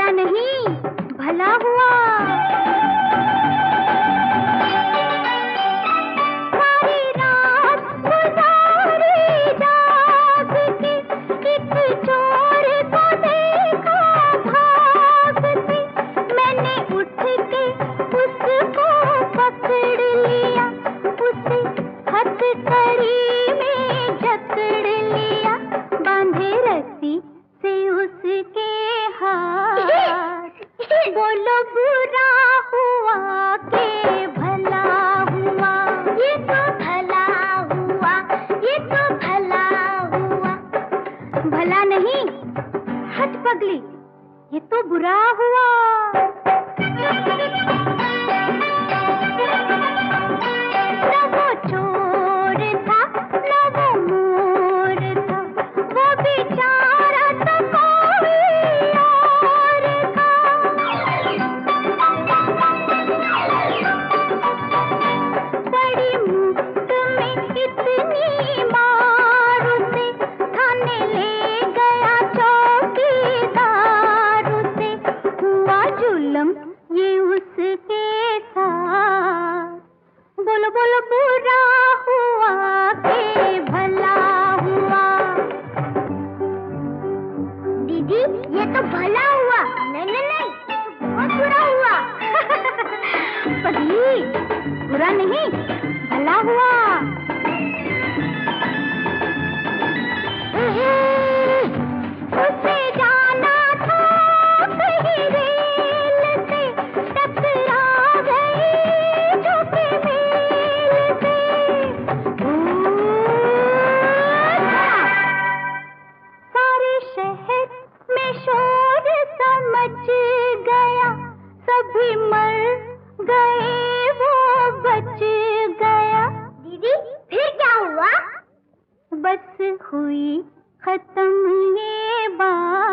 बुरा नहीं, भला हुआ। सारी रात गुजारी जाग के, एक चोर को देखा भागते। मैंने उठ के उसको पकड़ लिया, उसे हथकड़ी में जकड़ लिया, बांधे रस्सी से उसके हाथ। बोलो बुरा हुआ के भला हुआ, ये तो भला हुआ, ये तो भला हुआ। भला नहीं, हट पगली, ये तो बुरा हुआ। न वो चोर था, न वो मोर था, वो बेचारा तो कोई और था। बड़ी मुफ्त में इतनी मार उसे, थाने ले गया चौकीदार उसे। हुआ जुल्म ये उसके साथ। बोलो बोलो बुरा हुआ के भला हुआ। दीदी, ये तो भला हुआ। नहीं नहीं नहीं, बहुत बुरा हुआ। पगली, बुरा नहीं, भला हुआ। उसे जाना था कहीं रेल से, टकरा गई झूठे मेल से। सारे शहर में शोर सा मच गया, सभी मर गए वो बच गया। दीदी, फिर क्या हुआ? बस हुई खत्म ये बात।